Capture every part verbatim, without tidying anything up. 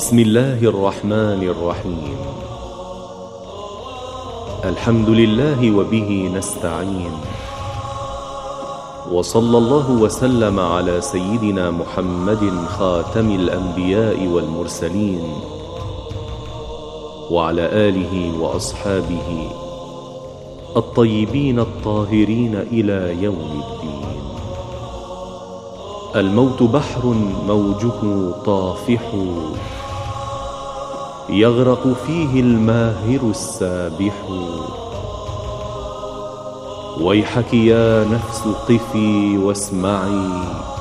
بسم الله الرحمن الرحيم. الحمد لله وبه نستعين، وصلى الله وسلم على سيدنا محمد خاتم الأنبياء والمرسلين، وعلى آله وأصحابه الطيبين الطاهرين إلى يوم الدين. الموت بحر موجه طافح، يغرق فيه الماهر السابح. ويحك يا نفس قفي واسمعي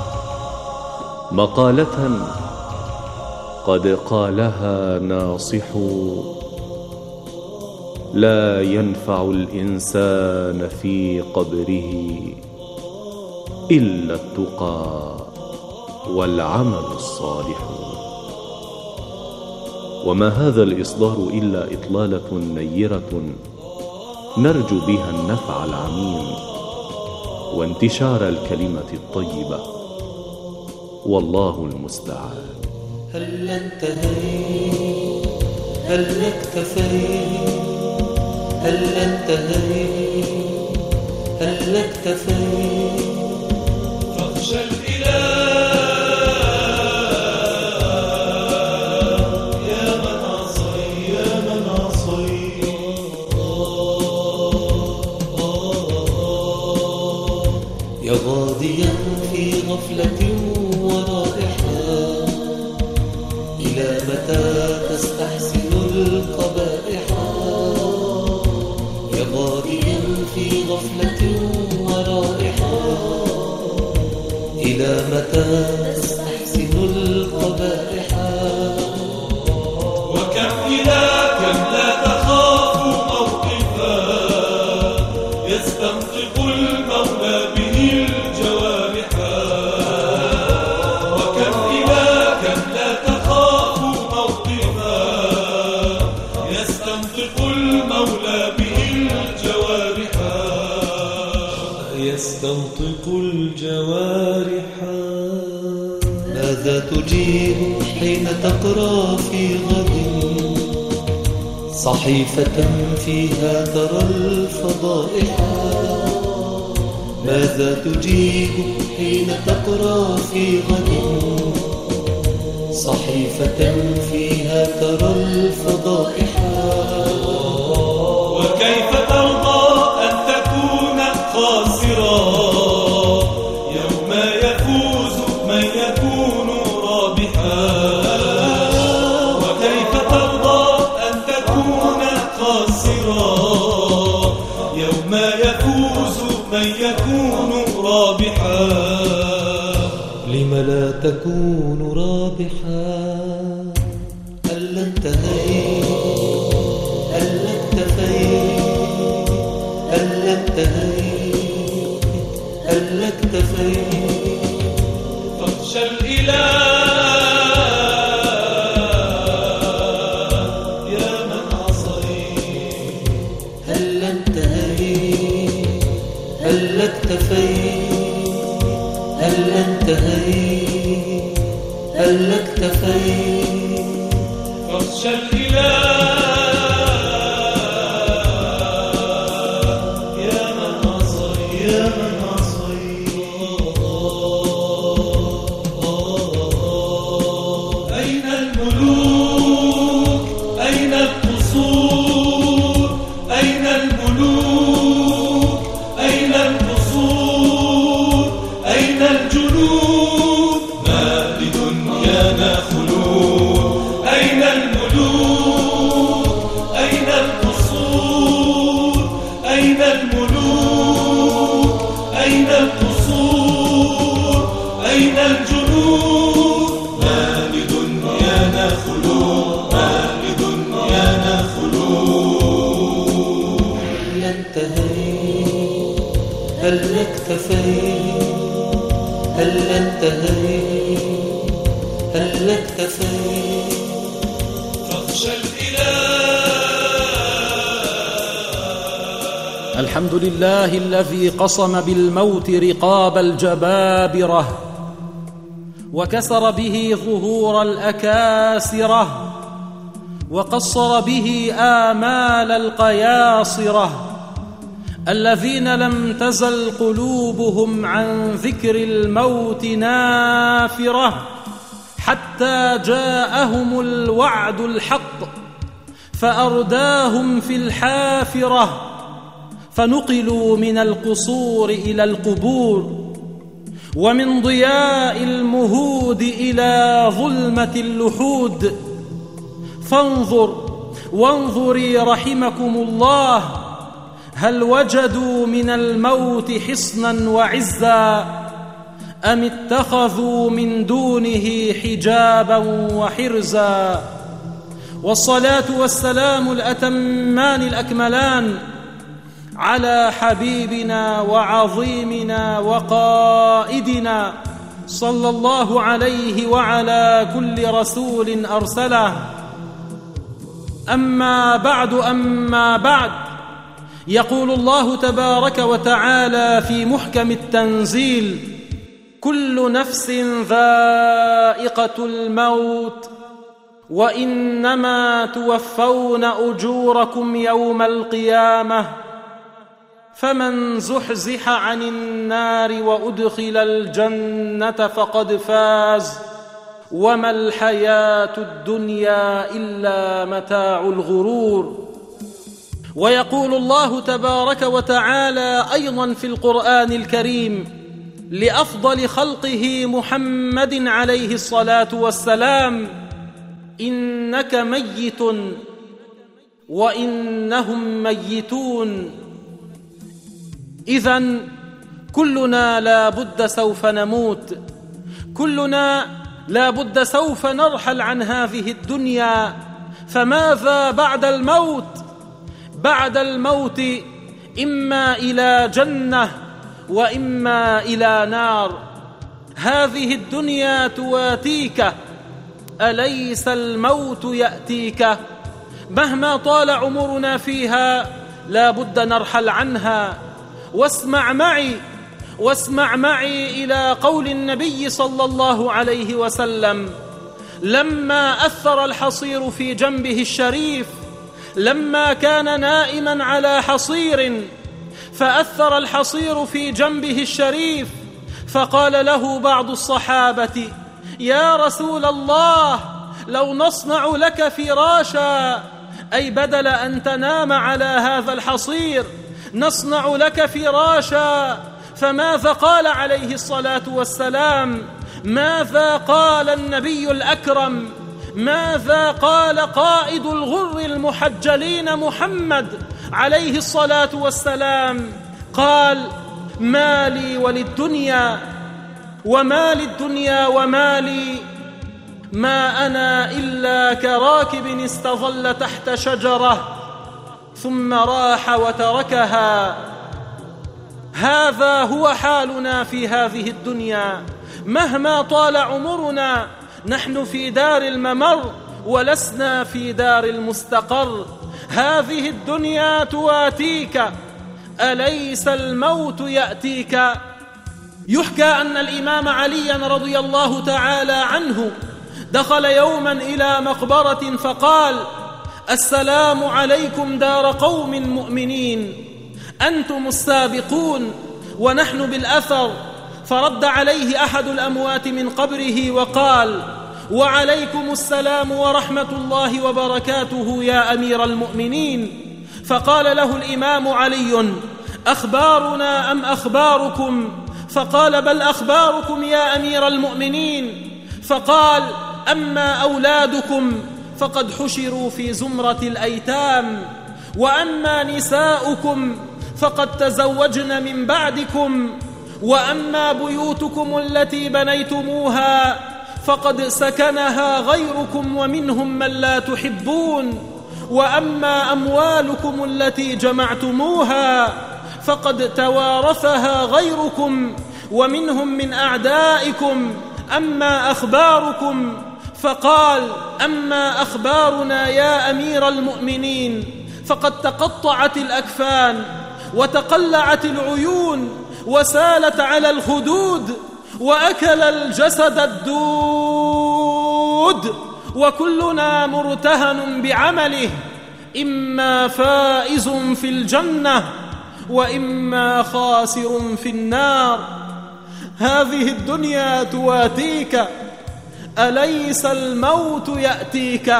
مقالة قد قالها ناصح. لا ينفع الإنسان في قبره إلا التقى والعمل الصالح. وما هذا الإصدار إلا إطلالة نيرة نرجو بها النفع العميم وانتشار الكلمة الطيبة، والله المستعان. هل انتهيت؟ هل اكتفيت؟ هل انتهيت؟ هل اكتفيت؟ فاخشى الإله يا من عصيت، يا من عصيت. يا غاديا في غفلة ورائحة، إلى متى تستحسن القبائح؟ يا غاديا في غفلة ورائحة، إلى متى تستحسن القبائح؟ وكم إلى كم لا تخاف موقفا، يستنطق المولى به الجوارح. وكم إلى كم لا تخاف موقفا، يستنطق المولى به الجوارح. يستنطق الجوارح. ماذا تجيب حين تقرأ في غد صحيفة فيها ترى الفضائح؟ ماذا تجيب حين تقرأ في غد صحيفة فيها ترى الفضائح؟ وكيف ترضى أن تكون خاسرا يوم يفوز من يكون رابحا؟ وكيف ترضى أن تكون خاسرا يوم يفوز من يكون رابحا؟ لم لا تكون رابحا؟ هل انتهيت؟ هل اكتفيت؟ هل انتهيت؟ هل اكتفيت؟ فاخشى الإله يا من عصيت. هل انتهيت؟ هل اكتفيت؟ هل انتهيت؟ هل اكتفيت؟ فاخشى الإله يا من عصيت، يا من عصيت. أين الملوك؟ أين القصور؟ أين الملوك؟ أين القصور؟ أين الجنود؟ ما بدنيانا خلود. أين الملوك؟ أين القصور؟ أين الملوك؟ أين القصور؟ أين الجنود؟ ما لدنيانا خلود، ما لدنيانا خلود. هل انتهيت؟ هل اكتفيت؟ هل انتهيت؟ هل اكتفيت؟ فاخشى الإله. الحمد لله الذي قصم بالموت رقاب الجبابرة، وكسر به ظهور الأكاسرة، وقصر به آمال القياصرة الذين لم تزل قلوبهم عن ذكر الموت نافرة حتى جاءهم الوعد الحق فأرداهم في الحافرة، فنقلوا من القصور إلى القبور، ومن ضياء المهود إلى ظلمة اللحود. فانظر وانظري رحمكم الله، هل وجدوا من الموت حصنا وعزا أم اتخذوا من دونه حجابا وحرزا؟ والصلاة والسلام الأتمان الأكملان على حبيبنا وعظيمنا وقائدنا صلى الله عليه وعلى كل رسول أرسله. أما بعد أما بعد يقول الله تبارك وتعالى في محكم التنزيل: كل نفس ذائقة الموت وإنما توفون أجوركم يوم القيامة، فمن زحزح عن النار وأدخل الجنة فقد فاز، وما الحياة الدنيا إلا متاع الغرور. ويقول الله تبارك وتعالى أيضا في القرآن الكريم لأفضل خلقه محمد عليه الصلاة والسلام: إنك ميت وإنهم ميتون. إذن كلنا لا بد سوف نموت، كلنا لا بد سوف نرحل عن هذه الدنيا. فماذا بعد الموت؟ بعد الموت إما إلى جنة وإما إلى نار. هذه الدنيا تواتيك، أليس الموت يأتيك؟ مهما طال عمرنا فيها لا بد نرحل عنها. واسمع معي واسمع معي إلى قول النبي صلى الله عليه وسلم لما أثر الحصير في جنبه الشريف، لما كان نائما على حصير فأثر الحصير في جنبه الشريف، فقال له بعض الصحابة: يا رسول الله، لو نصنع لك فراشا، أي بدل أن تنام على هذا الحصير نصنع لك فراشا. فماذا قال عليه الصلاة والسلام؟ ماذا قال النبي الأكرم؟ ماذا قال قائد الغر المحجلين محمد عليه الصلاة والسلام؟ قال: ما لي وللدنيا، وما للدنيا وما لي، ما أنا إلا كراكب استظل تحت شجرة ثم راح وتركها. هذا هو حالنا في هذه الدنيا، مهما طال عمرنا نحن في دار الممر ولسنا في دار المستقر. هذه الدنيا تواتيك، أليس الموت يأتيك؟ يحكى أن الإمام عليا رضي الله تعالى عنه دخل يوما إلى مقبرة فقال: السلام عليكم دار قوم مؤمنين، أنتم السابقون ونحن بالأثر. فرد عليه أحد الأموات من قبره وقال: وعليكم السلام ورحمة الله وبركاته يا أمير المؤمنين. فقال له الإمام علي: أخبارنا أم أخباركم؟ فقال: بل أخباركم يا أمير المؤمنين. فقال: أما أولادكم فقد حشروا في زمرة الأيتام، وأما نساؤكم فقد تزوجن من بعدكم، وأما بيوتكم التي بنيتموها فقد سكنها غيركم ومنهم من لا تحبون، وأما أموالكم التي جمعتموها فقد توارثها غيركم ومنهم من أعدائكم. أما أخباركم؟ فقال: أما أخبارنا يا أمير المؤمنين فقد تقطعت الأكفان وتقلعت العيون وسالت على الخدود، وأكل الجسد الدود، وكلنا مرتهن بعمله، إما فائز في الجنة وإما خاسر في النار. هذه الدنيا تواتيك، أليس الموت يأتيك؟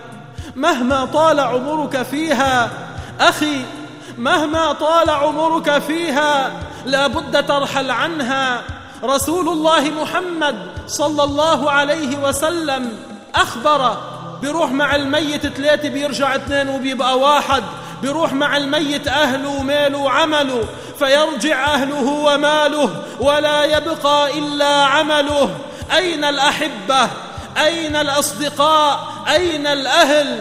مهما طال عمرك فيها أخي، مهما طال عمرك فيها لا بد ترحل عنها. رسول الله محمد صلى الله عليه وسلم أخبر بيروح مع الميت ثلاثة بيرجع اثنين وبيبقى واحد، بيروح مع الميت أهله وماله وعمله، فيرجع أهله وماله ولا يبقى إلا عمله. أين الأحبة؟ أين الأصدقاء؟ أين الأهل؟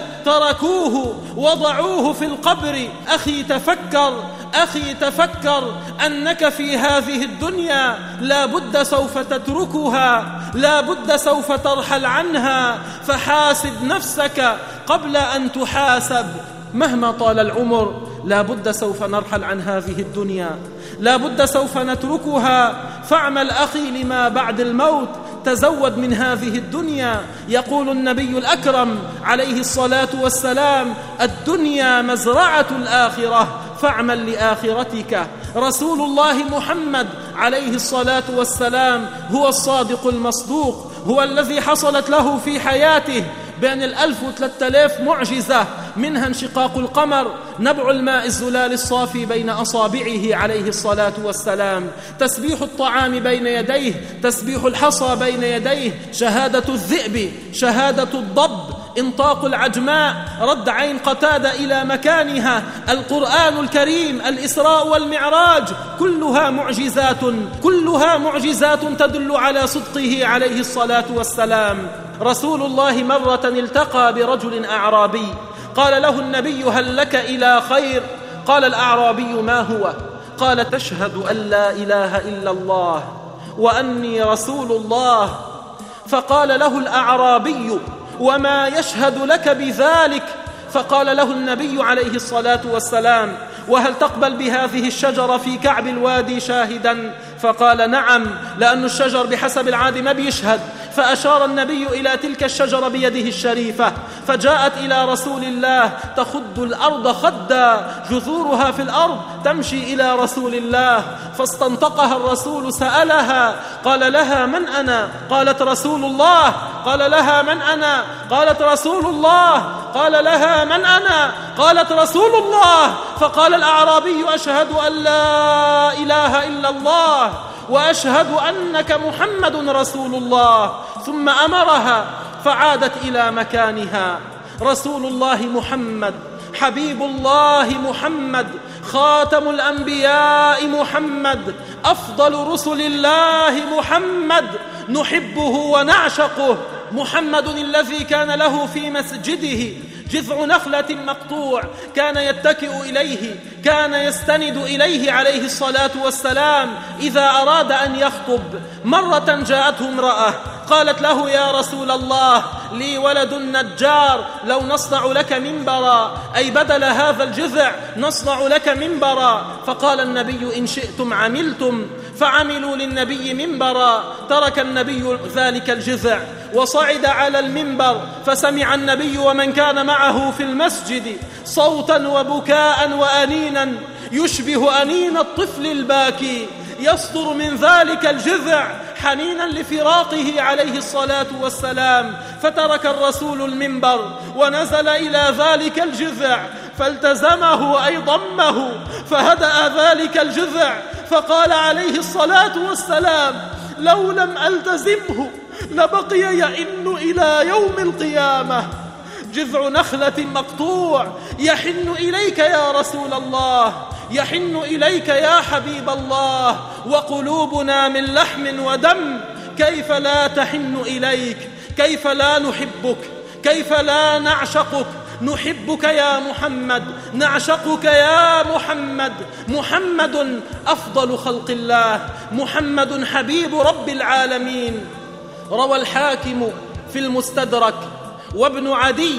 تركوه وضعوه في القبر. أخي تفكر، أخي تفكر أنك في هذه الدنيا لا بد سوف تتركها، لا بد سوف ترحل عنها، فحاسب نفسك قبل أن تحاسب. مهما طال العمر لا بد سوف نرحل عن هذه الدنيا، لا بد سوف نتركها. فاعمل أخي لما بعد الموت، تزود من هذه الدنيا. يقول النبي الأكرم عليه الصلاة والسلام: الدنيا مزرعة الآخرة، فاعمل لآخرتك. رسول الله محمد عليه الصلاة والسلام هو الصادق المصدوق، هو الذي حصلت له في حياته بين الألف وثلاثة آلاف معجزة، منها انشقاق القمر، نبع الماء الزلال الصافي بين أصابعه عليه الصلاة والسلام، تسبيح الطعام بين يديه، تسبيح الحصى بين يديه، شهادة الذئب، شهادة الضب، انطاق العجماء، رد عين قتادة إلى مكانها، القرآن الكريم، الإسراء والمعراج، كلها معجزات، كلها معجزات تدل على صدقه عليه الصلاة والسلام. رسول الله مرة التقى برجل أعرابي، قال له النبي: هل لك إلى خير؟ قال الأعرابي: ما هو؟ قال: تشهد أن لا إله إلا الله وأني رسول الله. فقال له الأعرابي: وما يشهد لك بذلك؟ فقال له النبي عليه الصلاة والسلام: وهل تقبل بهذه الشجرة في كعب الوادي شاهدا؟ فقال: نعم، لأن الشجر بحسب العادة ما بيشهد. فأشار النبي إلى تلك الشجرة بيده الشريفة، فجاءت إلى رسول الله تخد الأرض خدا، جذورها في الأرض، تمشي إلى رسول الله، فاستنطقها الرسول، سألها، قال لها: من أنا؟ قالت: رسول الله. قال لها: من أنا؟ قالت: رسول الله. قال لها: من أنا؟ قالت: رسول الله. فقال الأعرابي: أشهد أن لا إله إلا الله وأشهد أنك محمد رسول الله. ثم أمرها فعادت إلى مكانها. رسول الله محمد، حبيب الله محمد، خاتم الأنبياء محمد، أفضل رسل الله محمد، نحبه ونعشقه. محمد الذي كان له في مسجده جذع نخلة مقطوع كان يتكئ إليه، كان يستند إليه عليه الصلاة والسلام إذا أراد أن يخطب. مرة جاءته امرأة قالت له: يا رسول الله، لي ولد نجار، لو نصنع لك منبرا، أي بدل هذا الجذع نصنع لك منبرا. فقال النبي: إن شئتم عملتم. فعملوا للنبي منبرا. ترك النبي ذلك الجذع وصعد على المنبر، فسمع النبي ومن كان معه في المسجد صوتا وبكاء وأنينا يشبه أنين الطفل الباكي يصدر من ذلك الجذع حنينا لفراقه عليه الصلاة والسلام. فترك الرسول المنبر ونزل إلى ذلك الجذع فالتزمه أي ضمه، فهدأ ذلك الجذع، فقال عليه الصلاة والسلام: لو لم ألتزمه لبقي يئن إلى يوم القيامة. جذع نخلة مقطوع يحن إليك يا رسول الله، يحن إليك يا حبيب الله، وقلوبنا من لحم ودم، كيف لا تحن إليك؟ كيف لا نحبك؟ كيف لا نعشقك؟ نحبك يا محمد، نعشقك يا محمد. محمد أفضل خلق الله، محمد حبيب رب العالمين. روى الحاكم في المستدرك وابن عدي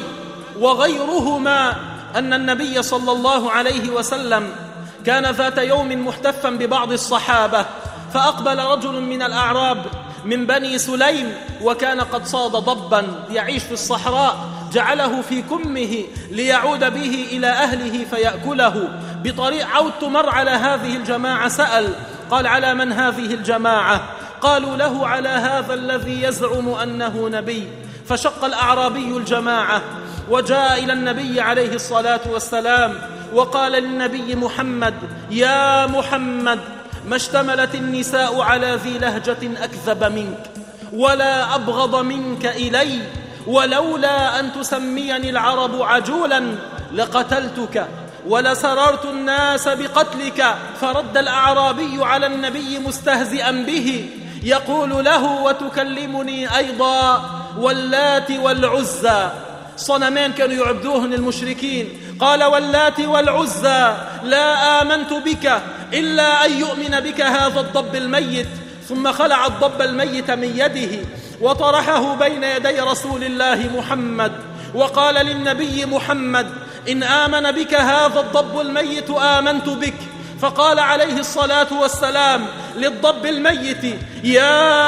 وغيرهما أن النبي صلى الله عليه وسلم كان ذات يوم محتفا ببعض الصحابة، فأقبل رجل من الأعراب من بني سليم وكان قد صاد ضبا يعيش في الصحراء، جعله في كمه ليعود به إلى أهله فيأكله. بطريق عود تمر على هذه الجماعة سأل، قال: على من هذه الجماعة؟ قالوا له: على هذا الذي يزعم أنه نبي. فشق الأعرابي الجماعة وجاء إلى النبي عليه الصلاة والسلام وقال للنبي محمد: يا محمد، ما اشتملت النساء على ذي لهجة أكذب منك ولا أبغض منك إلي، ولولا أن تسميني العرب عجولا لقتلتك ولسررت الناس بقتلك. فرد الأعرابي على النبي مستهزئا به يقول له: وتكلمني أيضا واللات والعزى، صنمين كانوا يعبدوهن المشركين. قال: واللات والعزى لا آمنت بك إلا أن يؤمن بك هذا الضب الميت. ثم خلع الضب الميت من يده وطرحه بين يدي رسول الله محمد وقال للنبي محمد: إن آمن بك هذا الضب الميت آمنت بك. فقال عليه الصلاة والسلام للضب الميت: يا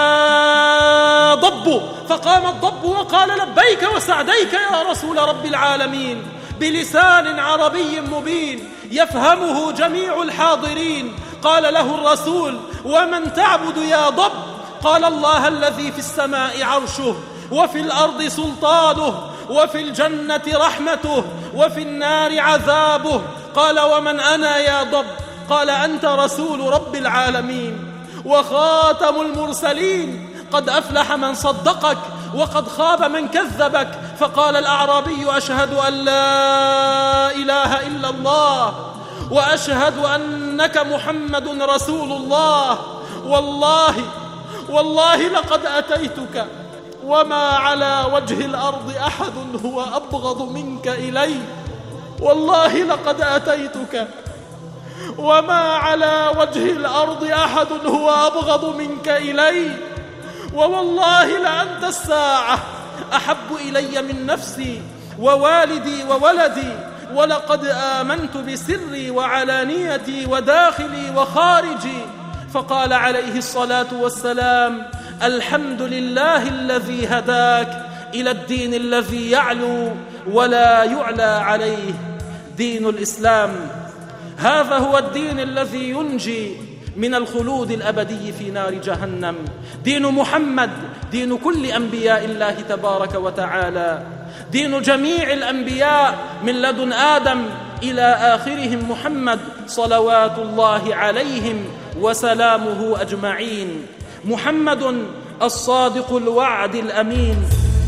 ضب. فقام الضب وقال: لبيك وسعديك يا رسول رب العالمين، بلسان عربي مبين يفهمه جميع الحاضرين. قال له الرسول: ومن تعبد يا ضب؟ قال: الله الذي في السماء عرشه وفي الأرض سلطانه وفي الجنة رحمته وفي النار عذابه. قال: ومن أنا يا ضب؟ قال: أنت رسول رب العالمين وخاتم المرسلين، قد أفلح من صدقك وقد خاب من كذبك. فقال الأعرابي: أشهد أن لا إله إلا الله وأشهد أنك محمد رسول الله، والله والله لقد أتيتك وما على وجه الأرض أحد هو أبغض منك إلي، والله لقد أتيتك وما على وجه الأرض أحد هو أبغض منك إلي، ووالله لأنت الساعة أحب إلي من نفسي ووالدي وولدي، ولقد آمنت بسري وعلانيتي وداخلي وخارجي. فقال عليه الصلاة والسلام: الحمد لله الذي هداك إلى الدين الذي يعلو ولا يعلى عليه، دين الإسلام. هذا هو الدين الذي ينجي من الخلود الأبدي في نار جهنم. دين محمد دين كل أنبياء الله تبارك وتعالى، دين جميع الأنبياء من لدن آدم إلى آخرهم محمد صلوات الله عليهم وسلامه أجمعين. محمد الصادق الوعد الأمين.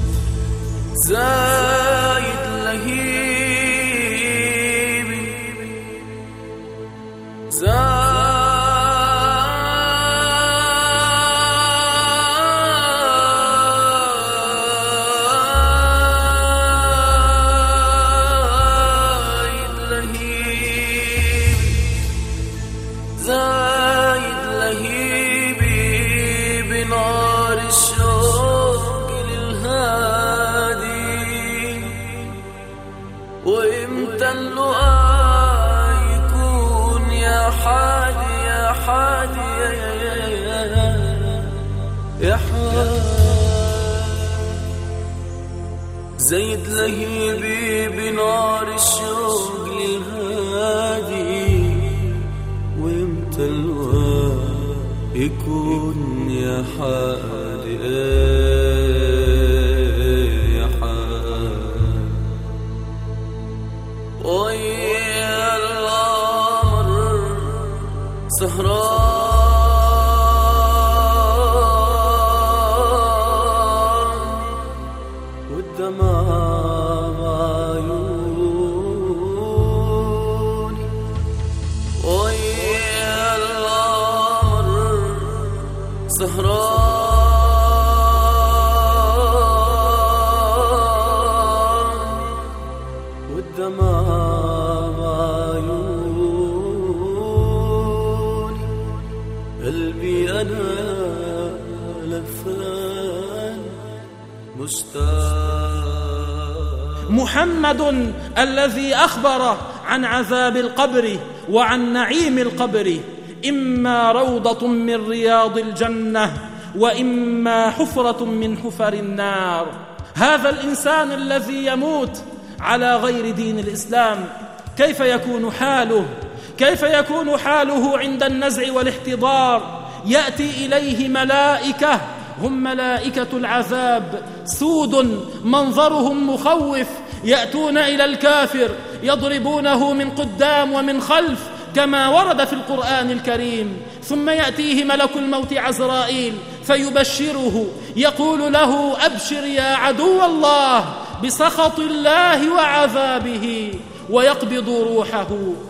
زايد لهيب زايد زيد لهيبي بنار الشوق للهادي، وامتى الوقت يكون يا حادي يا حادي، ويا القمر سهران محمد الذي أخبر عن عذاب القبر وعن نعيم القبر. إما روضة من رياض الجنة وإما حفرة من حفر النار. هذا الإنسان الذي يموت على غير دين الإسلام كيف يكون حاله؟ كيف يكون حاله عند النزع والاحتضار؟ يأتي إليه ملائكة هم ملائكة العذاب سود منظرهم مخوف، يأتون إلى الكافر يضربونه من قدام ومن خلف كما ورد في القرآن الكريم، ثم يأتيه ملك الموت عزرائيل فيبشره يقول له: أبشر يا عدو الله بسخط الله وعذابه، ويقبض روحه.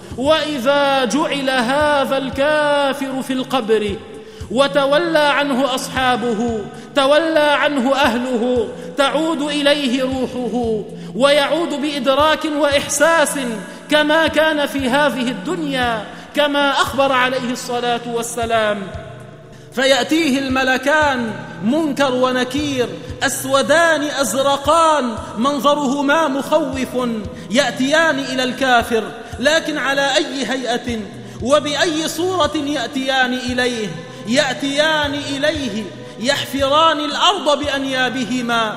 وإذا جعل هذا الكافر في القبر وتولى عنه أصحابه، تولى عنه أهله، تعود إليه روحه ويعود بإدراك وإحساس كما كان في هذه الدنيا، كما أخبر عليه الصلاة والسلام. فيأتيه الملكان منكر ونكير أسودان أزرقان منظرهما مخوف، يأتيان إلى الكافر، لكن على أي هيئة وبأي صورة يأتيان إليه؟ يأتيان إليه يحفران الأرض بأنيابهما،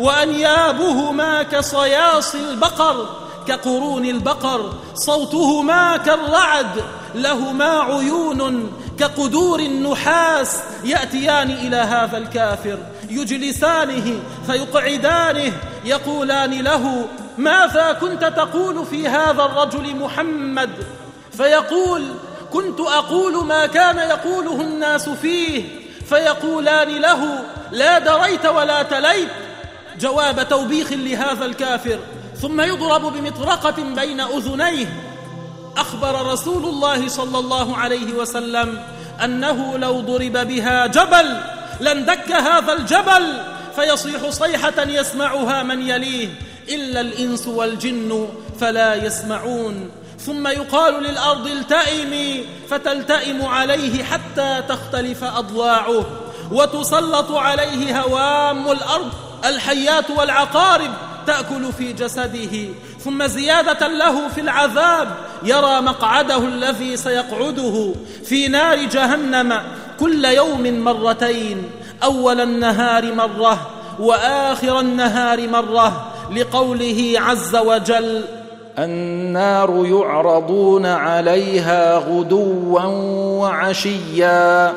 وأنيابهما كصياص البقر، كقرون البقر، صوتهما كالرعد، لهما عيون كقدور النحاس. يأتيان إلى هذا الكافر يجلسانه فيقعدانه، يقولان له: ماذا كنت تقول في هذا الرجل محمد؟ فيقول: كنت أقول ما كان يقوله الناس فيه. فيقولان له: لا دريت ولا تليت، جواب توبيخ لهذا الكافر، ثم يضرب بمطرقة بين أذنيه. أخبر رسول الله صلى الله عليه وسلم أنه لو ضرب بها جبل لاندك هذا الجبل، فيصيح صيحة يسمعها من يليه إلا الإنس والجن فلا يسمعون. ثم يقال للأرض: التئمي، فتلتئم عليه حتى تختلف أضلاعه، وتسلط عليه هوام الأرض، الحيات والعقارب تأكل في جسده. ثم زيادة له في العذاب يرى مقعده الذي سيقعده في نار جهنم كل يوم مرتين، أول النهار مرة وآخر النهار مرة، لقوله عز وجل: النار يعرضون عليها غدوا وعشيا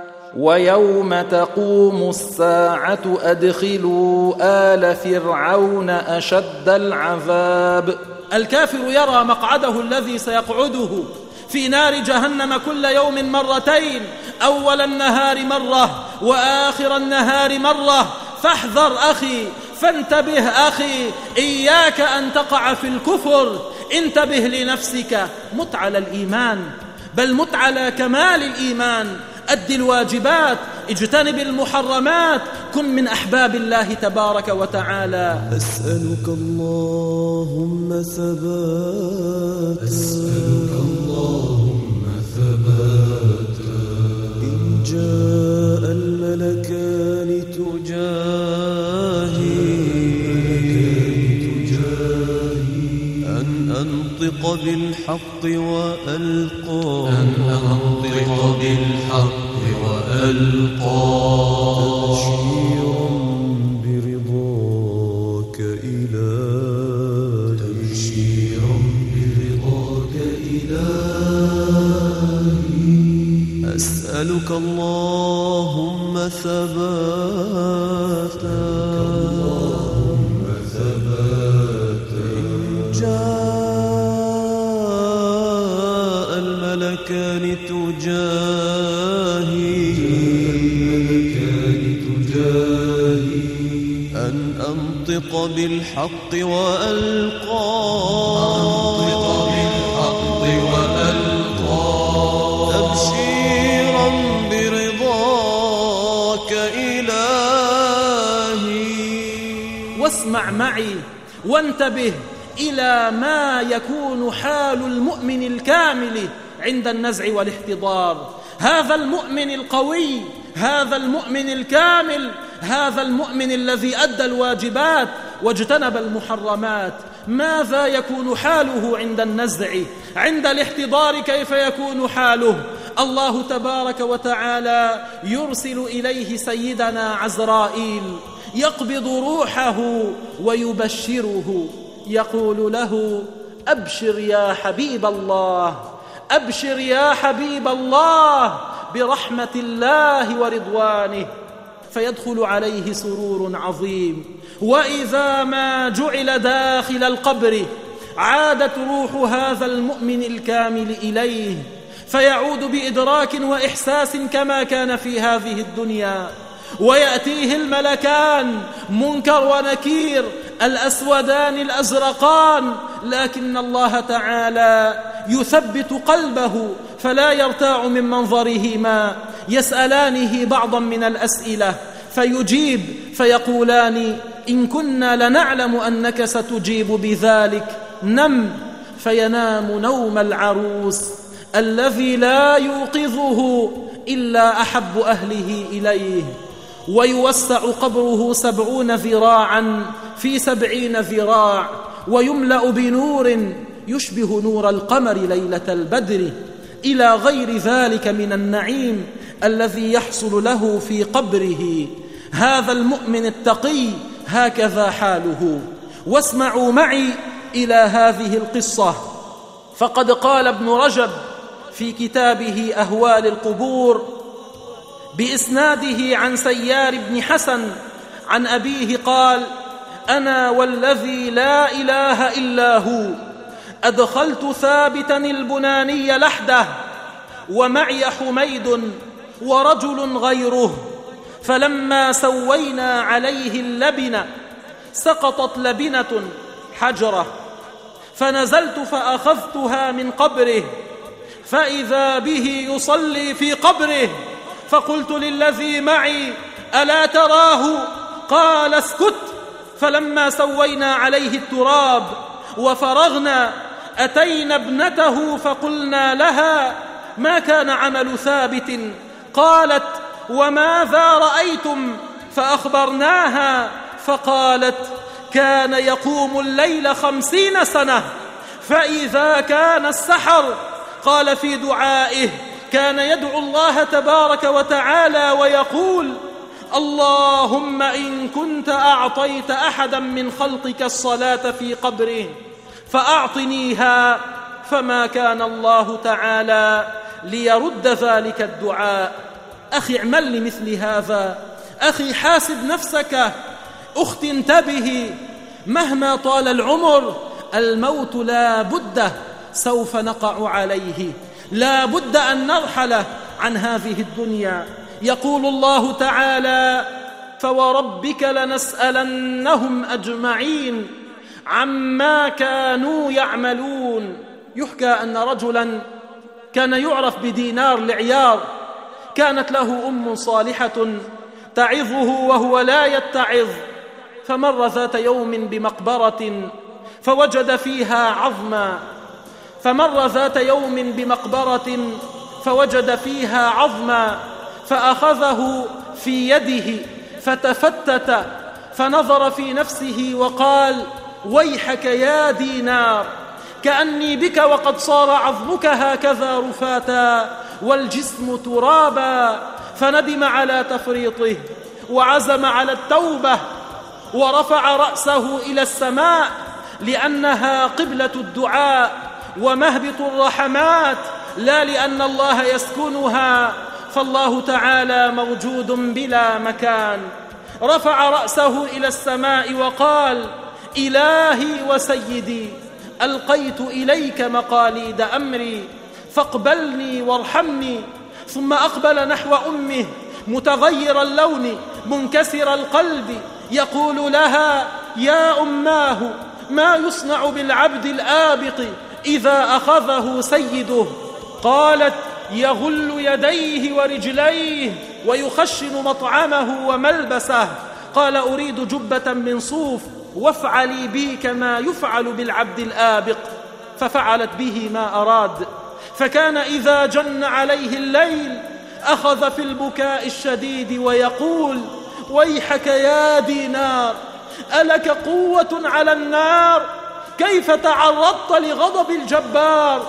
ويوم تقوم الساعة أدخلوا آل فرعون أشد العذاب. الكافر يرى مقعده الذي سيقعده في نار جهنم كل يوم مرتين، أول النهار مرة وآخر النهار مرة. فاحذر أخي، فانتبه أخي، إياك أن تقع في الكفر، انتبه لنفسك، مت على الإيمان، بل مت على كمال الإيمان، أد الواجبات، اجتنب المحرمات، كن من أحباب الله تبارك وتعالى. أسألك اللهم ثباتا، أسألك اللهم ثباتا، إن جاء الملكان تجاهي أن أنطق بالحق وألقى، أن أنطق بالحق وألقى، تبشيرا برضاك إلهي، تبشيرا برضاك إلهي. أسألك اللهم ثباتا، اللهم ثباتا، إن جاء الملكان تجاهي أن أنطق بالحق وألقى، أنطق بالحق وألقى، تبشيرا برضاك إلهي. واسمع معي وانتبه إلى ما يكون حال المؤمن الكامل عند النزع والاحتضار. هذا المؤمن القوي، هذا المؤمن الكامل، هذا المؤمن الذي أدى الواجبات واجتنب المحرمات، ماذا يكون حاله عند النزع؟ عند الاحتضار كيف يكون حاله؟ الله تبارك وتعالى يرسل إليه سيدنا عزرائيل يقبض روحه ويبشره، يقول له: أبشر يا حبيب الله، أبشر يا حبيب الله برحمة الله ورضوانه. فيدخل عليه سرور عظيم. وإذا ما جعل داخل القبر عادت روح هذا المؤمن الكامل إليه، فيعود بإدراك وإحساس كما كان في هذه الدنيا، ويأتيه الملكان منكر ونكير الأسودان الأزرقان، لكن الله تعالى يثبت قلبه فلا يرتاع من منظرهما، يسألانه بعضا من الأسئلة فيجيب، فيقولان: إن كنا لنعلم أنك ستجيب بذلك نم. فينام نوم العروس الذي لا يوقظه إلا أحب أهله إليه، ويوسع قبره سبعون ذراعا في سبعين ذراع، ويملأ بنور يشبه نور القمر ليلة البدر، إلى غير ذلك من النعيم الذي يحصل له في قبره. هذا المؤمن التقي هكذا حاله. واسمعوا معي إلى هذه القصة، فقد قال ابن رجب في كتابه أهوال القبور بإسناده عن سيار بن حسن عن أبيه قال: أنا والذي لا إله إلا هو أدخلت ثابتا البناني لحده ومعي حميد ورجل غيره، فلما سوينا عليه اللبن سقطت لبنة حجرة، فنزلت فأخذتها من قبره فإذا به يصلي في قبره، فقلت للذي معي: ألا تراه؟ قال: اسكت. فلما سوينا عليه التراب وفرغنا أتينا ابنته فقلنا لها: ما كان عمل ثابت؟ قالت: وماذا رأيتم؟ فأخبرناها فقالت: كان يقوم الليل خمسين سنة، فإذا كان السحر قال في دعائه كان يدعو الله تبارك وتعالى ويقول: اللهم إن كنت أعطيت أحدا من خلقك الصلاة في قبره فأعطنيها، فما كان الله تعالى ليرد ذلك الدعاء. أخي اعمل لمثل هذا، أخي حاسب نفسك، أختي انتبهي، مهما طال العمر الموت لا بد سوف نقع عليه، لا بد أن نرحل عن هذه الدنيا. يقول الله تعالى: فوربك لنسألنهم أجمعين عما كانوا يعملون. يحكى أن رجلا كان يعرف بدينار العيار، كانت له أم صالحة تعظه وهو لا يتعظ، فمر ذات يوم بمقبرة فوجد فيها عظما فمر ذات يوم بمقبرة فوجد فيها عظما فأخذه في يده فتفتت، فنظر في نفسه وقال: ويحك يا دينار، كأني بك وقد صار عظمك هكذا رفاتا والجسم ترابا. فندم على تفريطه وعزم على التوبة، ورفع رأسه إلى السماء لأنها قبلة الدعاء ومهبط الرحمات، لا لأن الله يسكنها، فالله تعالى موجود بلا مكان. رفع رأسه إلى السماء وقال: إلهي وسيدي، ألقيت إليك مقاليد أمري فاقبلني وارحمني. ثم أقبل نحو أمه متغير اللون منكسر القلب يقول لها: يا أماه، ما يصنع بالعبد الآبق إذا أخذه سيده؟ قالت: يغل يديه ورجليه ويخشن مطعمه وملبسه. قال: أريد جبة من صوف وافعلي بي كما يفعل بالعبد الآبق. ففعلت به ما أراد، فكان إذا جن عليه الليل أخذ في البكاء الشديد ويقول: ويحك يا دينار، ألك قوة على النار؟ كيف تعرضت لغضب الجبار؟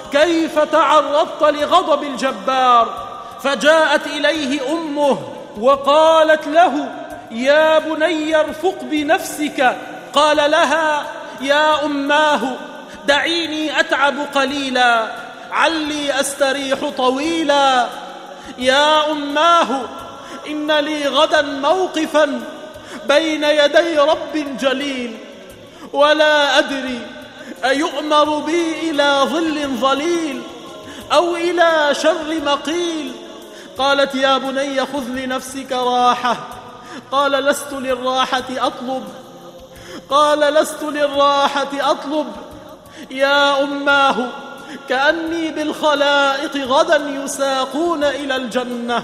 كيف تعرضت لغضب الجبار؟ فجاءت إليه أمه وقالت له: يا بني ارفق بنفسك. قال لها: يا أماه دعيني أتعب قليلا علي أستريح طويلا. يا أماه إن لي غدا موقفا بين يدي رب جليل، ولا أدري أيؤمر بي إلى ظل ظليل أو إلى شر مقيل. قالت: يا بني خذ لنفسك راحة. قال: لست للراحة أطلب. قال: لست للراحة أطلب. يا أماه كأني بالخلائق غدا يساقون إلى الجنة،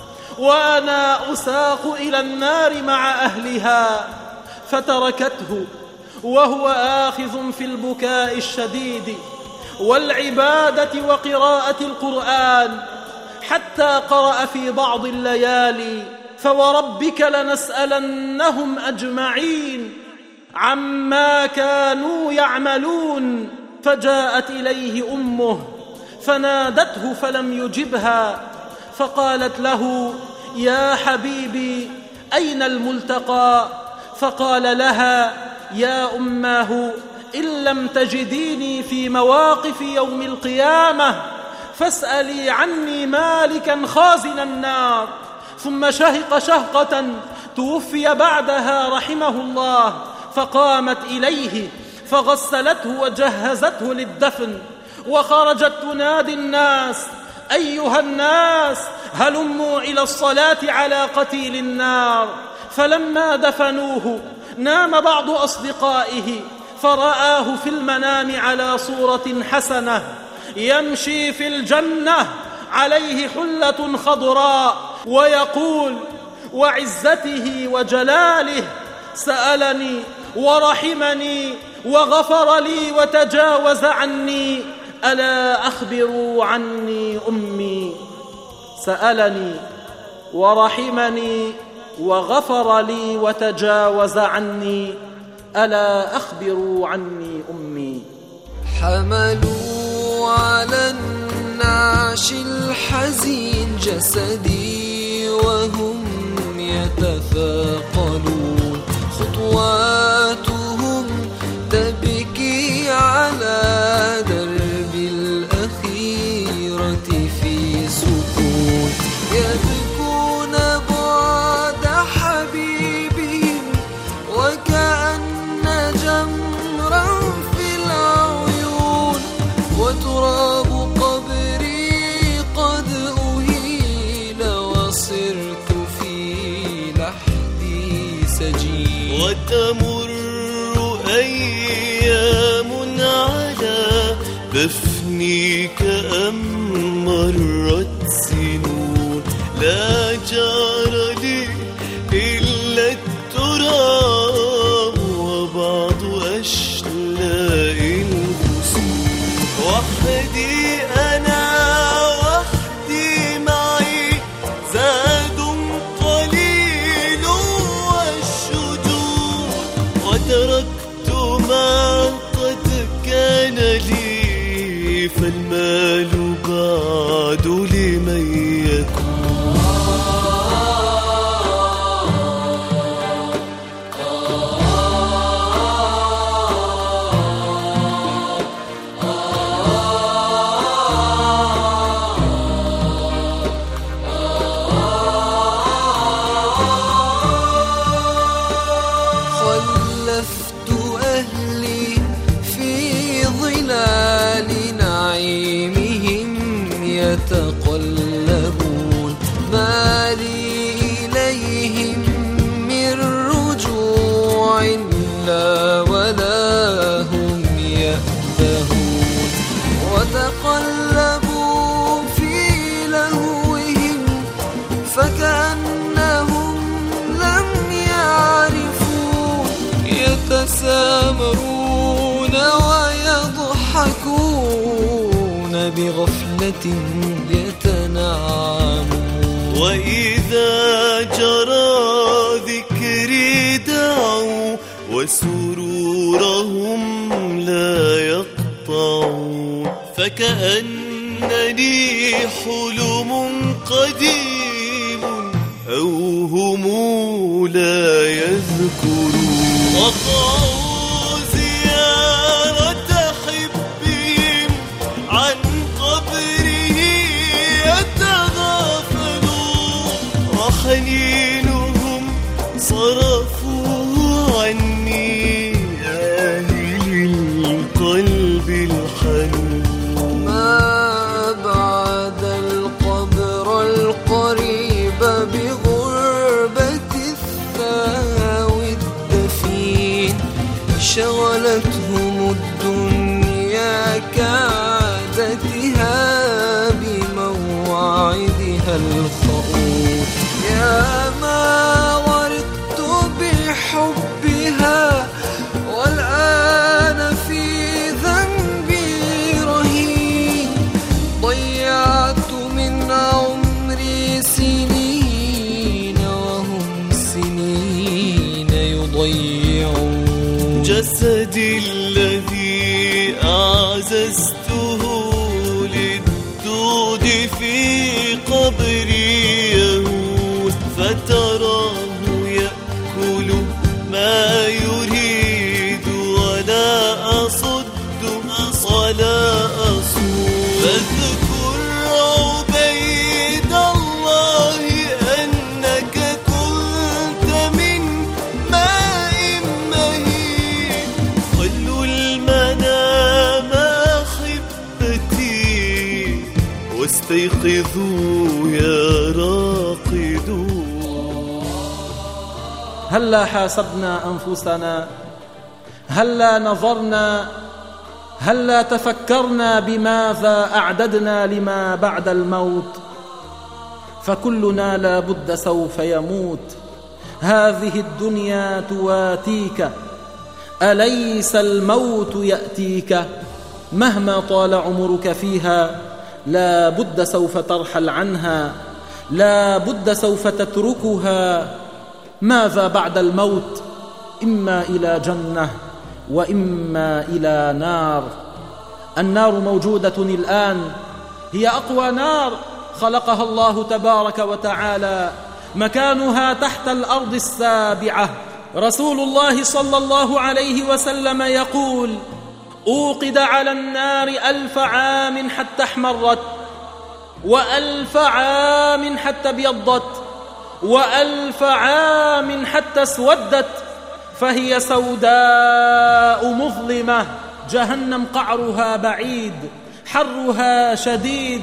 وأنا أساق إلى النار مع أهلها. فتركته وهو آخذ في البكاء الشديد والعبادة وقراءة القرآن، حتى قرأ في بعض الليالي: فوربك لنسألنهم أجمعين عما كانوا يعملون. فجاءت إليه أمه فنادته فلم يجبها، فقالت له: يا حبيبي أين الملتقى؟ فقال لها: يا أماه إن لم تجديني في مواقف يوم القيامة فاسألي عني مالكا خازن النار. ثم شهق شهقة توفي بعدها رحمه الله، فقامت إليه فغسلته وجهزته للدفن، وخرجت تنادي الناس: أيها الناس هلموا إلى الصلاة على قتيل النار. فلما دفنوه نام بعض أصدقائه فرآه في المنام على صورة حسنة يمشي في الجنة عليه حلة خضراء ويقول: وعزته وجلاله سألني ورحمني وغفر لي وتجاوز عني، ألا أخبروا عني أمي. سألني ورحمني وغفر لي وتجاوز عني، ألا أخبروا عني أمي. حملوا على النعش الحزين جسدي وهم يتثاقلون، خطواتهم تبكي على درب الأخيرة في سكون، يبكون بعد حبيبهم وكأن جمرا في العيون، وتراب قبري قد أهيل وصرت في لحدي سجين. وتمر أيام على دفني كأن مرت سنون، لا جار لي إلا التراب وبعض أشلاء الغصون. وحدي أنا وحدي معي زاد قليل والشجون، وتركت ما قد كان لي، فالمال بعد لمن يكون. خلفت أهلي في ظلال نعيمهم يتقلبون، ما لي إليهم من رجوع لا ولا هم يهتهون، وتقلبوا في لهوهم فكأنهم لم يعرفوا، يتسامرون ويضحكون بغفلة يتنعمون. وإذا جرى ذكري دعوا وسرورهم لا يقطعون، فك كأنني حلم قديم أو هم لا يذكرون. وقعوا زيارة حبهم عن قبره يتغافلون، وحنينهم صرفوه عني أهل القلب الحنون. ما بعد القبر القريب بغربة الثاوي الدفين، شغلتهم الدنيا كعادتها بموعدها الخوف. يا ما وردت بحبها والآن في ذنبي رهين، ضيعت من عمري سنين وهم سنين يضيعون. جسدي الذي أعززته للدود في قبري يهون، فتراه يأكل ما يريد ولا أصد ولا أصوم. فاذكر عبيد الله أنك كنت من ماء مهين، خلوا المنام أحبتي واستيقظوا يا راقدون. هلا حاسبنا أنفسنا، هلا نظرنا، هلا تفكرنا بماذا أعددنا لما بعد الموت، فكلنا لا بد سوف يموت. هذه الدنيا تواتيك، أليس الموت يأتيك؟ مهما طال عمرك فيها لا بد سوف ترحل عنها، لا بد سوف تتركها. ماذا بعد الموت؟ إما إلى جنة وإما إلى نار. النار موجودة الآن، هي أقوى نار خلقها الله تبارك وتعالى، مكانها تحت الأرض السابعة. رسول الله صلى الله عليه وسلم يقول: أوقد على النار ألف عام حتى احمرت، وألف عام حتى ابيضت، وألف عام حتى اسودت، فهي سوداء مظلمة. جهنم قعرها بعيد، حرها شديد،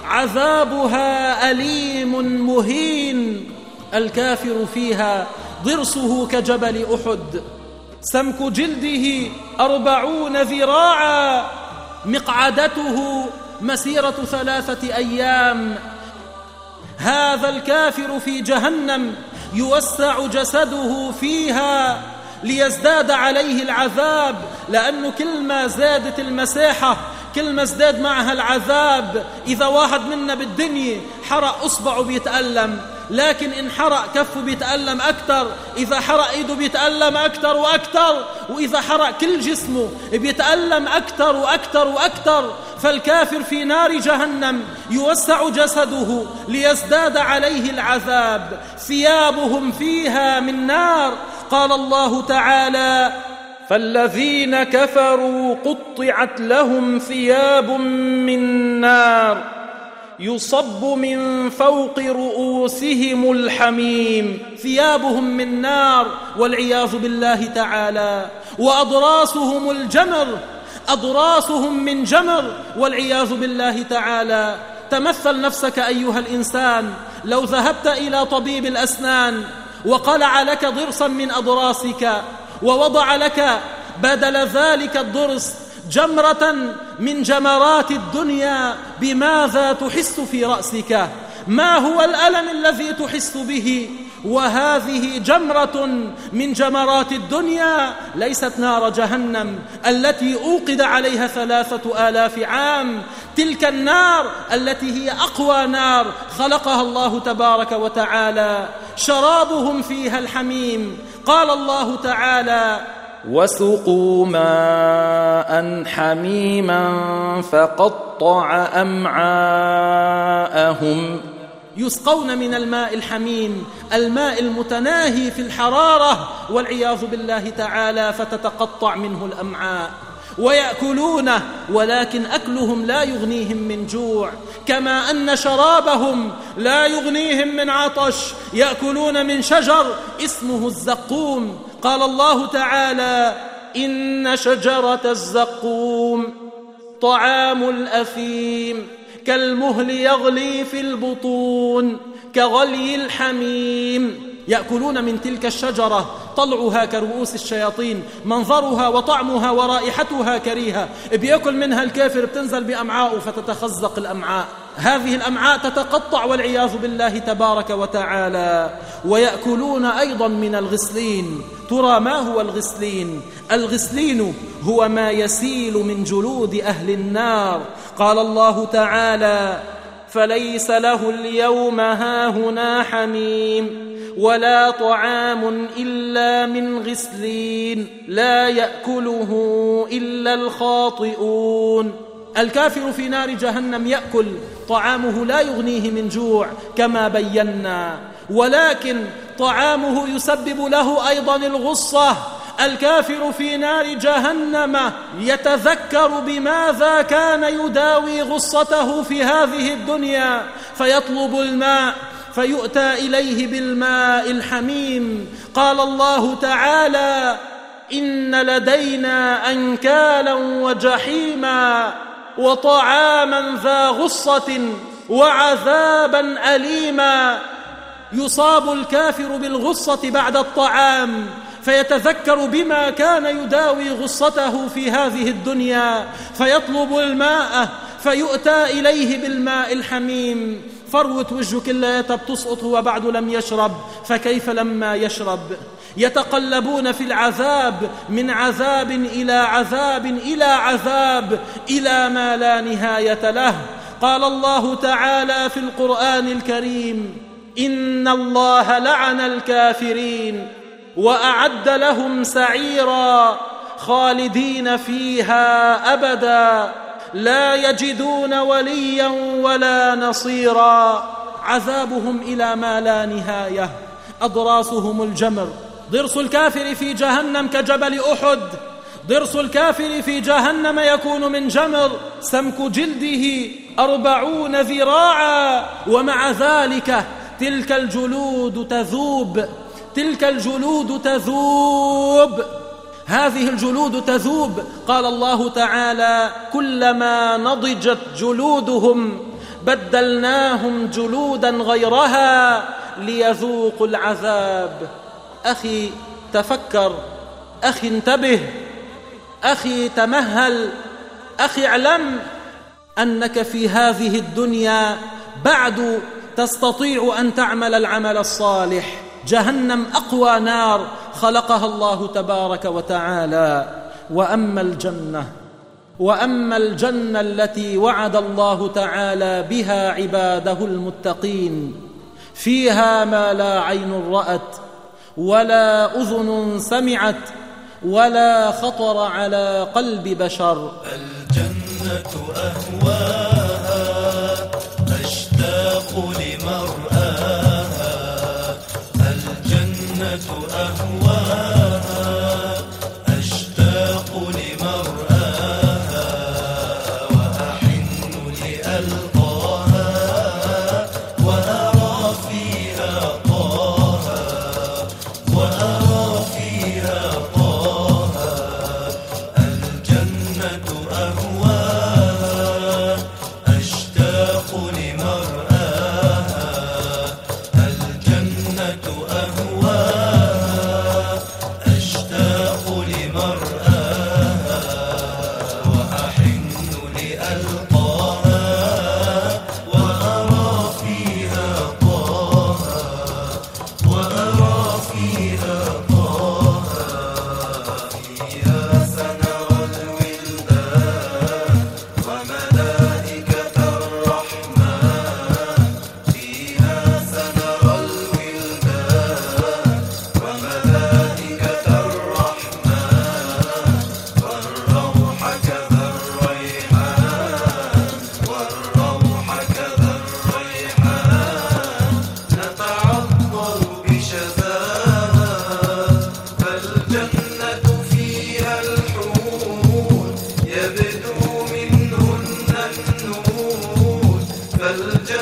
عذابها أليم مهين. الكافر فيها ضرسه كجبل أحد، سمك جلده أربعون ذراعا، مقعدته مسيرة ثلاثة أيام. هذا الكافر في جهنم يوسع جسده فيها ليزداد عليه العذاب، لأنه كل ما زادت المساحة كل ما ازداد معها العذاب. إذا واحد منا بالدنيا حرق أصبعه بيتألم، لكن إن حرق كفه بيتألم أكتر، إذا حرق إيده بيتألم أكتر وأكتر، وإذا حرق كل جسمه بيتألم أكتر وأكتر وأكتر. فالكافر في نار جهنم يوسع جسده ليزداد عليه العذاب، ثيابهم فيها من نار. قال الله تعالى: فالذين كفروا قطعت لهم ثياب من نار يصب من فوق رؤوسهم الحميم. ثيابهم من نار والعياذ بالله تعالى، وأضراسهم الجمر، أضراسهم من جمر والعياذ بالله تعالى. تمثل نفسك أيها الإنسان لو ذهبت إلى طبيب الأسنان وقلع لك ضرسا من أضراسك ووضع لك بدل ذلك الضرس جمرة من جمرات الدنيا، بماذا تحس في رأسك؟ ما هو الألم الذي تحس به؟ وهذه جمرة من جمرات الدنيا، ليست نار جهنم التي أوقد عليها ثلاثة آلاف عام. تلك النار التي هي أقوى نار خلقها الله تبارك وتعالى، شرابهم فيها الحميم. قال الله تعالى: وسقوا ماء حميما فقطع أمعاءهم. يسقون من الماء الحميم، الماء المتناهي في الحرارة والعياذ بالله تعالى، فتتقطع منه الأمعاء. ويأكلونه ولكن أكلهم لا يغنيهم من جوع، كما أن شرابهم لا يغنيهم من عطش. يأكلون من شجر اسمه الزقوم. قال الله تعالى: إن شجرة الزقوم طعام الأثيم كالمهل يغلي في البطون كغلي الحميم. يأكلون من تلك الشجرة، طلعها كرؤوس الشياطين، منظرها وطعمها ورائحتها كريهة. بيأكل منها الكافر بتنزل بأمعاءه فتتخزق الأمعاء، هذه الأمعاء تتقطع والعياذ بالله تبارك وتعالى. ويأكلون أيضا من الغسلين. ترى ما هو الغسلين؟ الغسلين هو ما يسيل من جلود أهل النار. قال الله تعالى: فليس له اليوم هاهنا حميم ولا طعام إلا من غسلين لا يأكله إلا الخاطئون. الكافر في نار جهنم يأكل، طعامه لا يغنيه من جوع كما بينا، ولكن طعامه يسبب له أيضا الغصة. الكافر في نار جهنم يتذكر بماذا كان يداوي غصته في هذه الدنيا، فيطلب الماء فيؤتى إليه بالماء الحميم. قال الله تعالى: إن لدينا أنكالا وجحيما وطعاما ذا غصة وعذابا أليما. يصاب الكافر بالغصة بعد الطعام، فيتذكر بما كان يداوي غصته في هذه الدنيا، فيطلب الماء فيؤتى إليه بالماء الحميم. فروة وجهه كلها بتسقط هو بعد لم يشرب، فكيف لما يشرب؟ يتقلبون في العذاب، من عذاب إلى عذاب إلى عذاب، إلى ما لا نهاية له. قال الله تعالى في القرآن الكريم: إن الله لعن الكافرين وأعد لهم سعيرا خالدين فيها أبدا لا يجدون وليا ولا نصيرا. عذابهم إلى ما لا نهاية. أضراسهم الجمر. ضرس الكافر في جهنم كجبل أحد. ضرس الكافر في جهنم يكون من جمر، سمك جلده أربعون ذراعا، ومع ذلك تلك الجلود تذوب، تلك الجلود تذوب، هذه الجلود تذوب. قال الله تعالى: كلما نضجت جلودهم بدلناهم جلودا غيرها ليذوقوا العذاب. أخي تفكر، أخي انتبه، أخي تمهل، أخي اعلم أنك في هذه الدنيا بعد تستطيع أن تعمل العمل الصالح. جهنم أقوى نار خلقها الله تبارك وتعالى. وأما الجنة، وأما الجنة التي وعد الله تعالى بها عباده المتقين، فيها ما لا عين رأت ولا أذن سمعت ولا خطر على قلب بشر. الجنة أهواها أشتاق لمرآها، الجنة أهواها أشتاق لمرآها، وأحن لألقاها وأرى فيها طاها، وأرى فيها طاها. الجنة أهواها أشتاق لمرآها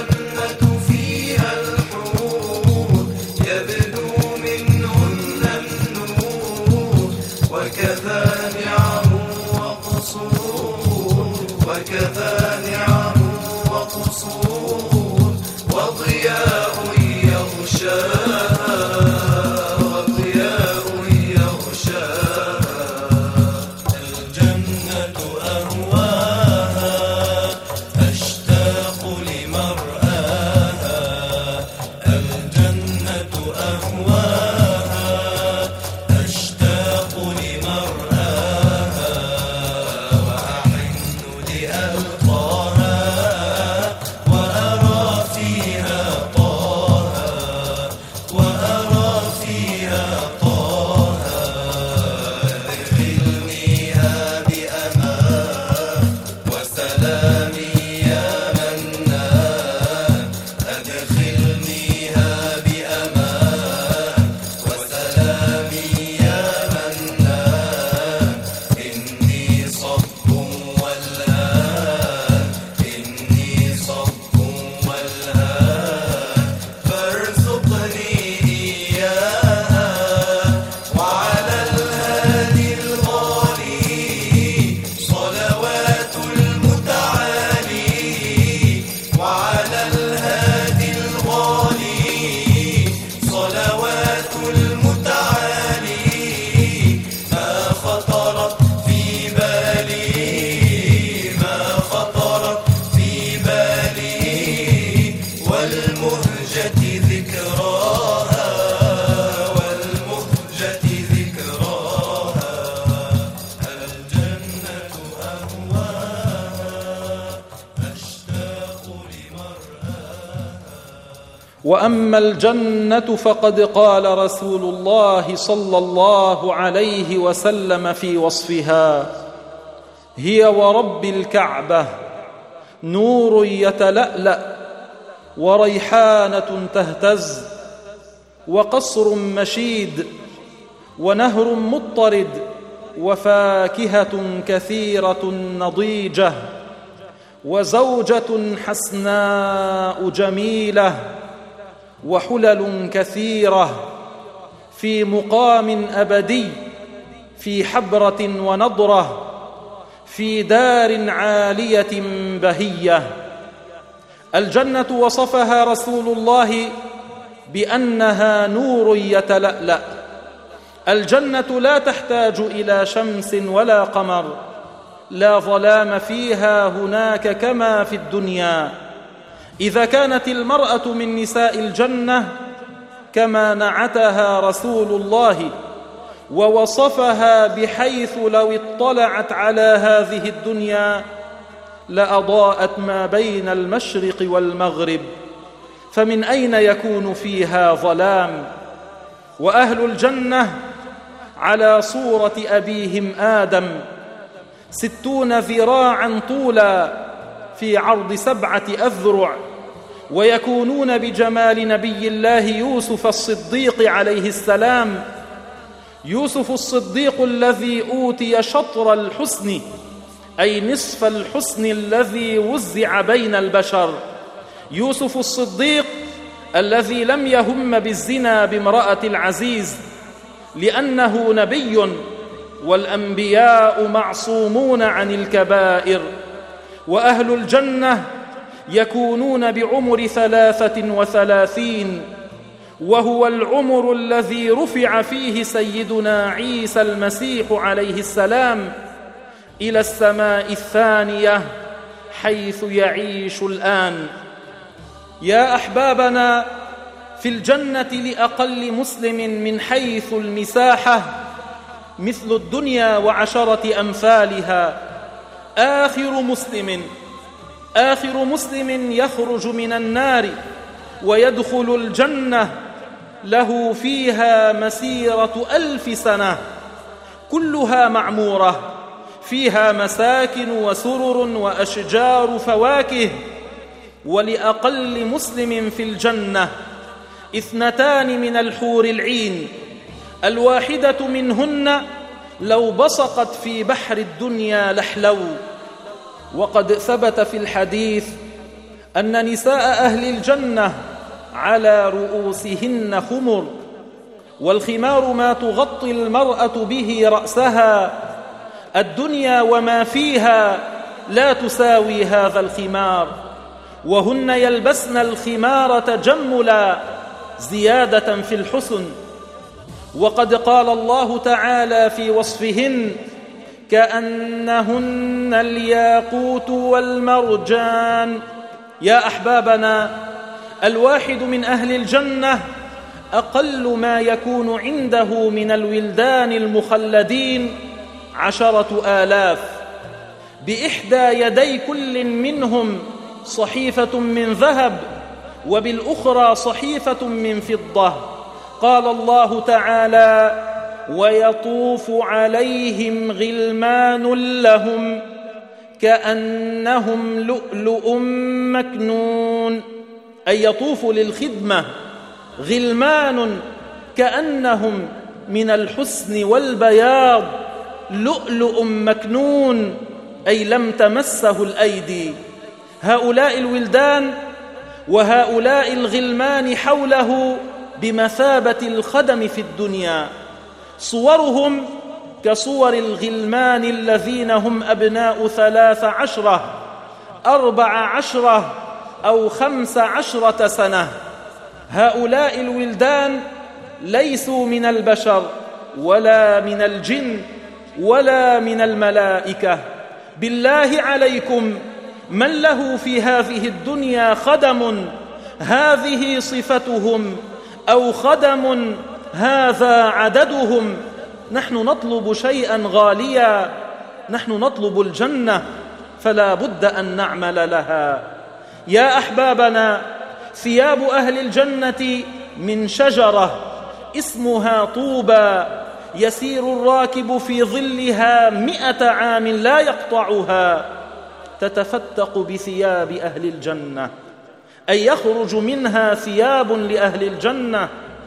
الجنة فيها الحور يبدو منهن النور وكذا نعم وقصور وكذا نعم وقصور وضياء يغشاها وضياء يغشاها الجنة أهواها أشتاق لمرآها الجنة أهواها أشتاق لمرآها وأحن لألقاها وأرى فيها طه وأرى فيها طه ادخلنيها بأمان وسلامي يا منان أدخلنيها بأمان وسلامي يا منان إني صب والهان إني صب والهان فارزقني إياها وعلى الهادي الغالي صلوات المتعالي وعلى الهادي الغالي صلوات المتعالي ما خطرت في بالي ما خطرت في بالي والمهجة ذكراها والمهجة ذكراها الجنة أهواها أشتاق لمرآها. واما الجنه فقد قال رسول الله صلى الله عليه وسلم في وصفها: هي ورب الكعبه نور يتلألأ وريحانه تهتز وقصر مشيد ونهر مضطرد وفاكهه كثيره نضيجه وزوجه حسناء جميله وحلل كثيره في مقام ابدي في حبره ونضره في دار عاليه بهيه. الجنه وصفها رسول الله بانها نور يتلألأ. الجنه لا تحتاج الى شمس ولا قمر، لا ظلام فيها هناك كما في الدنيا. إذا كانت المرأة من نساء الجنة كما نعتها رسول الله ووصفها بحيث لو اطلعت على هذه الدنيا لأضاءت ما بين المشرق والمغرب، فمن أين يكون فيها ظلام؟ وأهل الجنة على صورة أبيهم آدم، ستون ذراعا طولا في عرض سبعة أذرع، ويكونون بجمال نبي الله يوسف الصديق عليه السلام. يوسف الصديق الذي أوتي شطر الحسن، أي نصف الحسن الذي وزع بين البشر. يوسف الصديق الذي لم يهم بالزنا بامرأة العزيز لأنه نبي، والأنبياء معصومون عن الكبائر. وأهل الجنة يكونون بعمر ثلاثة وثلاثين، وهو العمر الذي رفع فيه سيدنا عيسى المسيح عليه السلام إلى السماء الثانية حيث يعيش الآن. يا أحبابنا، في الجنة لأقل مسلم من حيث المساحة مثل الدنيا وعشرة أمثالها. آخر مسلم آخر مسلم يخرج من النار ويدخل الجنة له فيها مسيرة ألف سنة كلها معمورة، فيها مساكن وسرر وأشجار فواكه. ولأقل مسلم في الجنة اثنتان من الحور العين، الواحدة منهن لو بصقت في بحر الدنيا لحلو. وقد ثبت في الحديث أن نساء أهل الجنة على رؤوسهن خمر، والخمار ما تغطي المرأة به رأسها، الدنيا وما فيها لا تساوي هذا الخمار، وهن يلبسن الخمار تجملا زيادة في الحسن. وقد قال الله تعالى في وصفهن: كأنهن الياقوت والمرجان. يا أحبابنا، الواحد من أهل الجنة أقل ما يكون عنده من الولدان المخلدين عشرة آلاف، بإحدى يدي كل منهم صحيفة من ذهب، وبالأخرى صحيفة من فضة. قال الله تعالى: ويطوف عليهم غلمان لهم كأنهم لؤلؤ مكنون، أي يطوف للخدمة غلمان كأنهم من الحسن والبياض لؤلؤ مكنون، أي لم تمسه الأيدي. هؤلاء الولدان وهؤلاء الغلمان حوله بمثابة الخدم في الدنيا، صورهم كصور الغلمان الذين هم أبناء ثلاث عشرة أربع عشرة أو خمس عشرة سنة. هؤلاء الولدان ليسوا من البشر ولا من الجن ولا من الملائكة. بالله عليكم، من له في هذه الدنيا خدم هذه صفتهم أو خدم هذا عددهم؟ نحن نطلب شيئا غاليا، نحن نطلب الجنة، فلا بد أن نعمل لها. يا أحبابنا، ثياب أهل الجنة من شجرة اسمها طوبى، يسير الراكب في ظلها مئة عام لا يقطعها، تتفتق بثياب أهل الجنة، أي يخرج منها ثياب لأهل الجنة،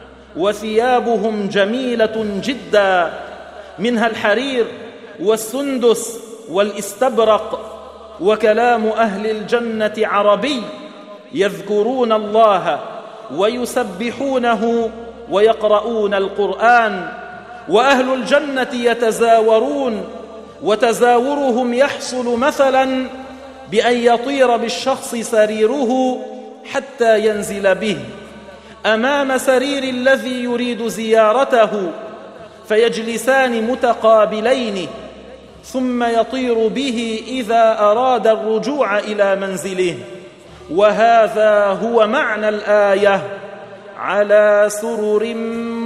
وثيابهم جميلة جدا، منها الحرير والسندس والاستبرق. وكلام أهل الجنة عربي، يذكرون الله ويسبحونه ويقرؤون القرآن. وأهل الجنة يتزاورون، وتزاورهم يحصل مثلا بأن يطير بالشخص سريره حتى ينزل به أمام سرير الذي يريد زيارته، فيجلسان متقابلين، ثم يطير به إذا أراد الرجوع إلى منزله. وهذا هو معنى الآية: على سرر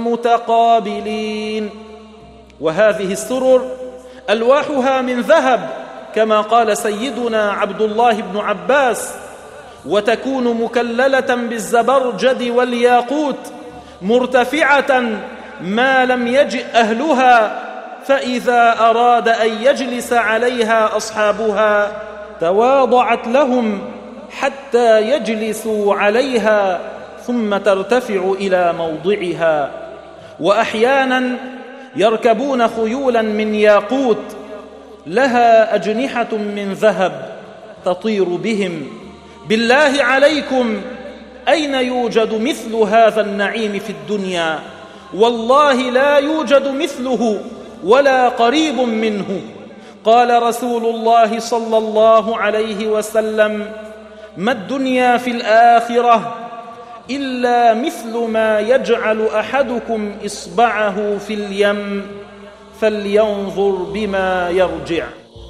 متقابلين. وهذه السرر ألواحها من ذهب كما قال سيدنا عبد الله بن عباس، وتكون مكللة بالزبرجد والياقوت، مرتفعة ما لم يجئ أهلها، فإذا أراد أن يجلس عليها أصحابها تواضعت لهم حتى يجلسوا عليها، ثم ترتفع إلى موضعها. وأحيانا يركبون خيولا من ياقوت لها أجنحة من ذهب تطير بهم. بالله عليكم، أين يوجد مثل هذا النعيم في الدنيا؟ والله لا يوجد مثله ولا قريب منه. قال رسول الله صلى الله عليه وسلم: ما الدنيا في الآخرة إلا مثل ما يجعل أحدكم إصبعه في اليم فلينظر بما يرجع.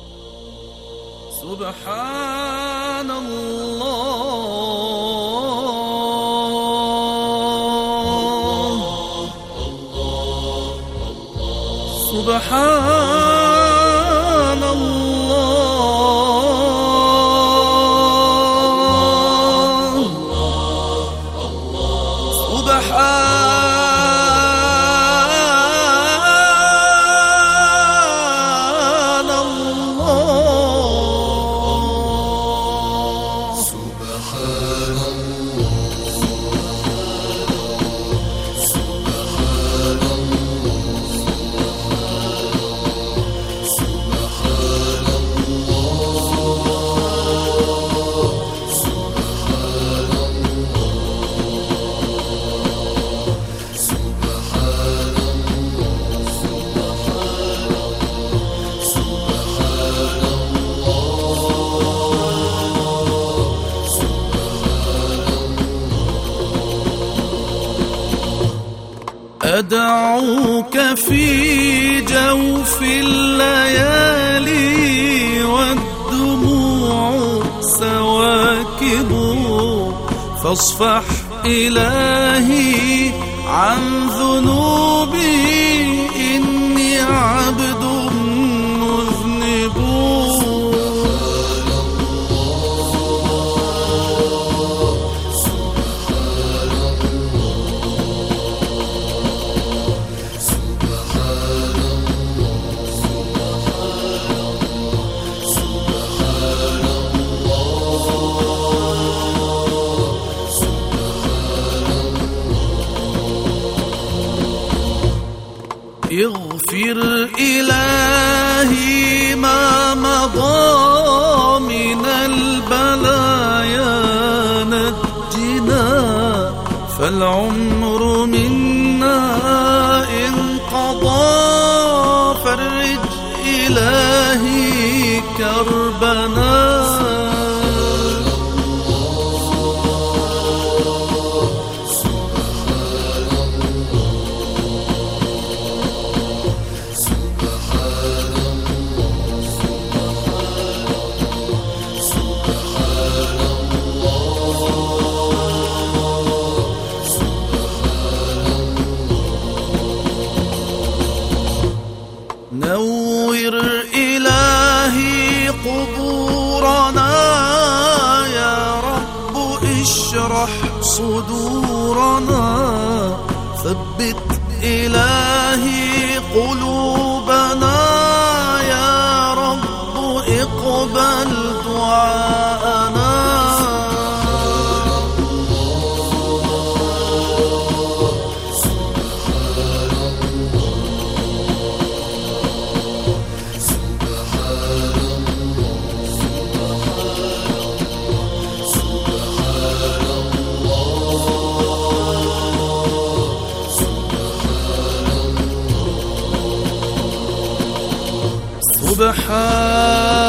سبحان الله، سبحان الله، سبحان الله، سبحان الله، سبحان أدعوك في جوف الليالي والدموع سواكب، فاصفح إلهي عن ذنوبي، إني عبد مذنب. اغفر إلهي ما مضى من البلايا، نجنا فالعمر منا انقضى، فرج إلهي كربنا. نور إلهي قبورنا يا رب، اشرح صدورنا، ثبت إلهي قلوبنا يا رب، اقبل دعاءنا. سبحان